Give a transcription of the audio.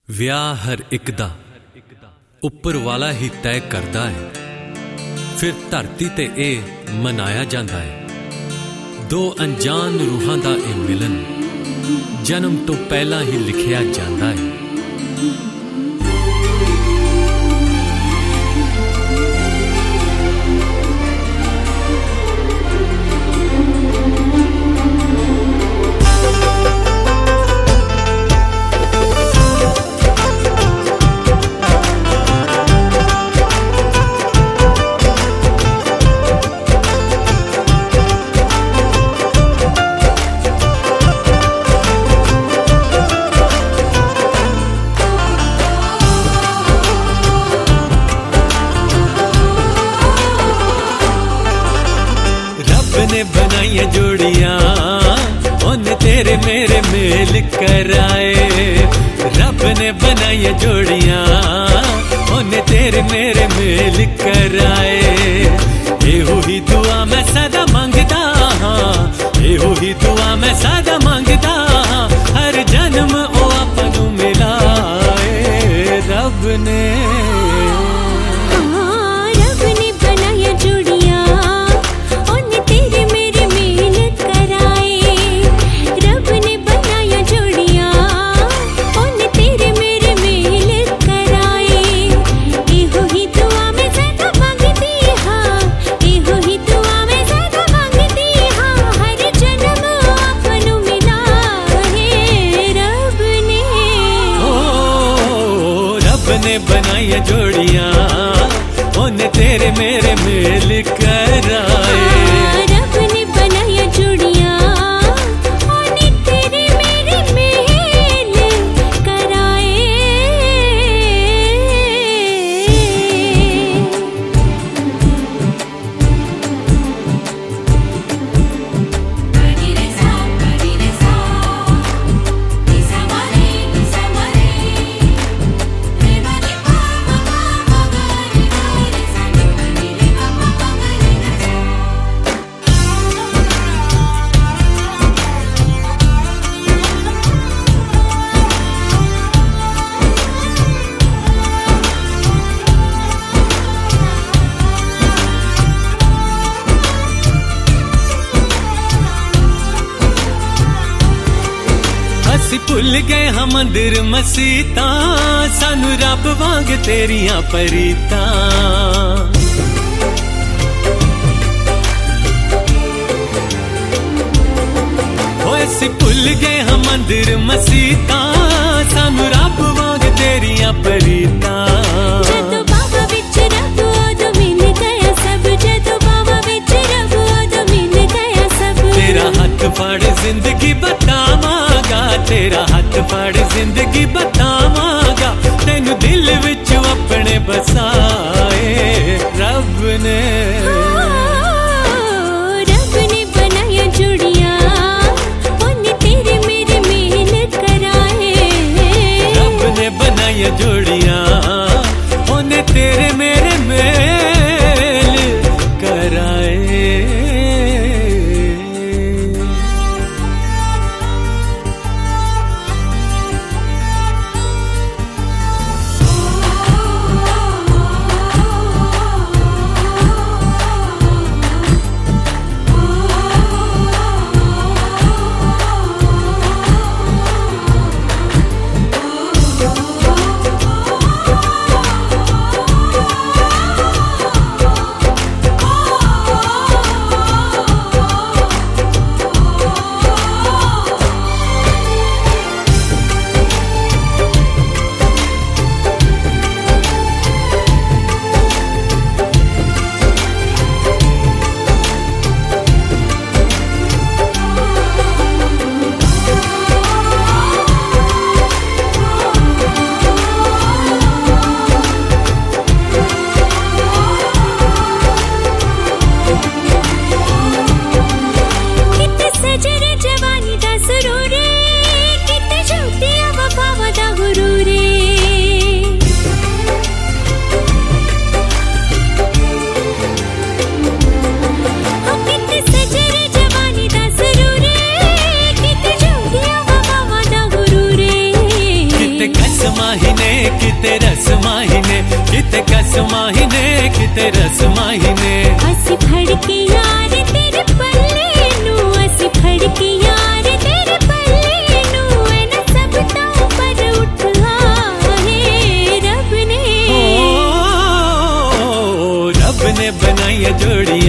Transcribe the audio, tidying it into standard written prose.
ਵਿਆਹ ਹਰ ਇੱਕ ਦਾ ਉੱਪਰ ਵਾਲਾ ਹੀ ਤੈਅ ਕਰਦਾ ਹੈ। ਫਿਰ ਧਰਤੀ ਤੇ ਇਹ ਮਨਾਇਆ ਜਾਂਦਾ ਹੈ। ਦੋ ਅਣਜਾਣ ਰੂਹਾਂ ਦਾ ਇਹ ਮਿਲਨ ਜਨਮ ਤੋਂ ਪਹਿਲਾਂ ਹੀ ਲਿਖਿਆ ਜਾਂਦਾ ਹੈ। ने बनाई जोड़ियां उन्हें तेरे मेरे मेल कराए। रब ने बनाई जोड़ियां उन्हें तेरे मेरे मेल कराए। एहो ही दुआ मैं सदा मंगदा हाँ, एहो ही दुआ मैं सदा मंगदा हाँ। हर जन्म ओ आपनू मिलाए रब ने। ने बनाई जोड़ियां उन्हें तेरे मेरे मेल कराए। रब ने बनाई जोड़ियां उन्हें तेरे मेरे मेल कराए। ਅਸੀਂ ਭੁੱਲ ਗਏ ਹਾਂ ਮੰਦਿਰ ਮਸੀਤਾਂ ਸਾਨੂੰ ਰੱਬ ਵਾਂਗ ਤੇਰੀਆਂ ਪਰੀਤਾਂ। ਹੋਏ ਅਸੀਂ ਭੁੱਲ ਗਏ ਹਾਂ ਮੰਦਿਰ ਮਸੀਤਾਂ ਸਾਨੂੰ ਰੱਬ ਵਾਂਗ ਤੇਰੀਆਂ ਪਰੀਤਾਂ। ਜਦੋਂ ਬਾਵਾ ਵਿੱਚ ਰੱਬ ਉਦੋਂ ਮਿਲ ਗਿਆ ਸਭ, ਜਦੋਂ ਬਾਵਾ ਵਿੱਚ ਰੱਬ ਉਦੋਂ ਮਿਲ ਗਿਆ ਸਭ। ਤੇਰਾ ਹੱਥ ਫੜ ਜ਼ਿੰਦਗੀ ਬਤਾਵਾਂਗਾ, तेरा हाथ फड़ जिंदगी बतावांगा तेनू दिल विच अपने बसाए रब ने। रब ने बनाया जोड़ियां उन्हें तेरे मेरे मेल कराए। रब ने बनाया जोड़ियां उन्हें तेरे मेरे मेल कराए। माहिने किते रस माहिने किते कस माहिने किते रस माहिने असी फड़के यार तेरे पल्ले नू असी फड़के यार तेरे पल्ले नू न सब तां पर उठ आए रब ने बनाई जोड़ियां